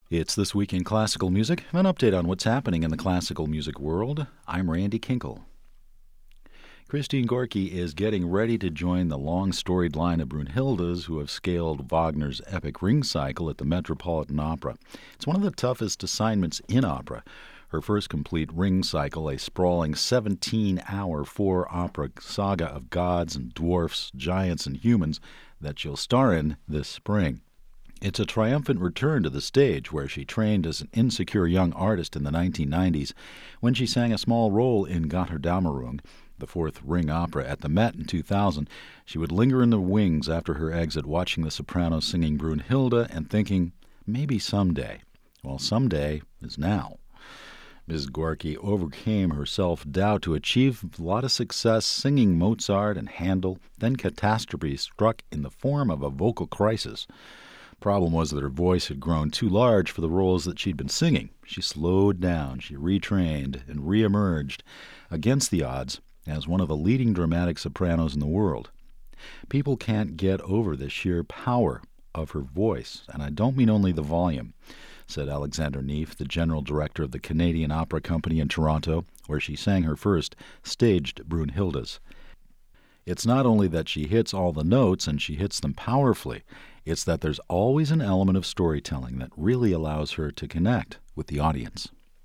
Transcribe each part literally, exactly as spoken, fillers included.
It's This Week in Classical Music, an update on what's happening in the classical music world. I'm Randy Kinkle. Christine Gorky is getting ready to join the long-storied line of Brunhildes who have scaled Wagner's epic Ring Cycle at the Metropolitan Opera. It's one of the toughest assignments in opera. Her first complete Ring Cycle, a sprawling seventeen-hour four-opera saga of gods and dwarfs, giants and humans that she'll star in this spring. It's a triumphant return to the stage where she trained as an insecure young artist in the nineteen nineties when she sang a small role in Götterdämmerung, the fourth Ring opera at the Met in two thousand. She would linger in the wings after her exit, watching the sopranos singing Brunhilde and thinking, maybe someday. Well, someday is now. Miz Gorky overcame her self-doubt to achieve a lot of success singing Mozart and Handel. Then catastrophe struck in the form of a vocal crisis. Problem was that her voice had grown too large for the roles that she'd been singing. She slowed down, she retrained, and reemerged against the odds as one of the leading dramatic sopranos in the world. People can't get over the sheer power of her voice, and I don't mean only the volume, said Alexander Neef, the general director of the Canadian Opera Company in Toronto, where she sang her first staged Brunhildes. It's not only that she hits all the notes and she hits them powerfully, it's that there's always an element of storytelling that really allows her to connect with the audience.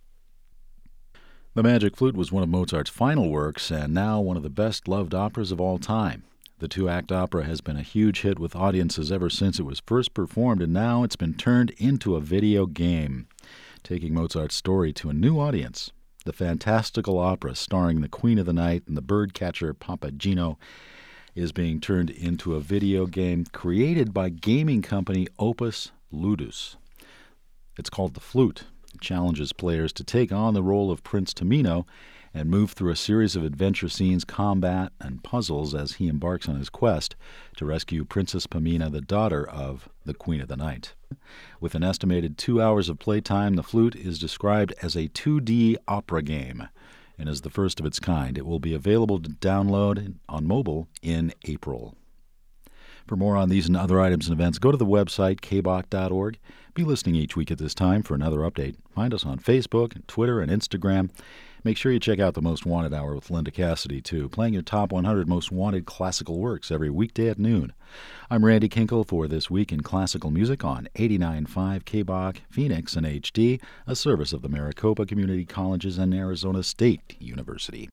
The Magic Flute was one of Mozart's final works and now one of the best-loved operas of all time. The two-act opera has been a huge hit with audiences ever since it was first performed, and now it's been turned into a video game, taking Mozart's story to a new audience. The fantastical opera starring the Queen of the Night and the birdcatcher Papageno is being turned into a video game created by gaming company Opus Ludus. It's called The Flute. It challenges players to take on the role of Prince Tamino and move through a series of adventure scenes, combat, and puzzles as he embarks on his quest to rescue Princess Pamina, the daughter of the Queen of the Night. With an estimated two hours of playtime, The Flute is described as a two D opera game and is the first of its kind. It will be available to download on mobile in April. For more on these and other items and events, go to the website k b o c dot org. Be listening each week at this time for another update. Find us on Facebook, Twitter, and Instagram. Make sure you check out the Most Wanted Hour with Linda Cassidy, too, playing your top one hundred most wanted classical works every weekday at noon. I'm Randy Kinkle for This Week in Classical Music on eighty-nine point five K B O C, Phoenix in H D, a service of the Maricopa Community Colleges and Arizona State University.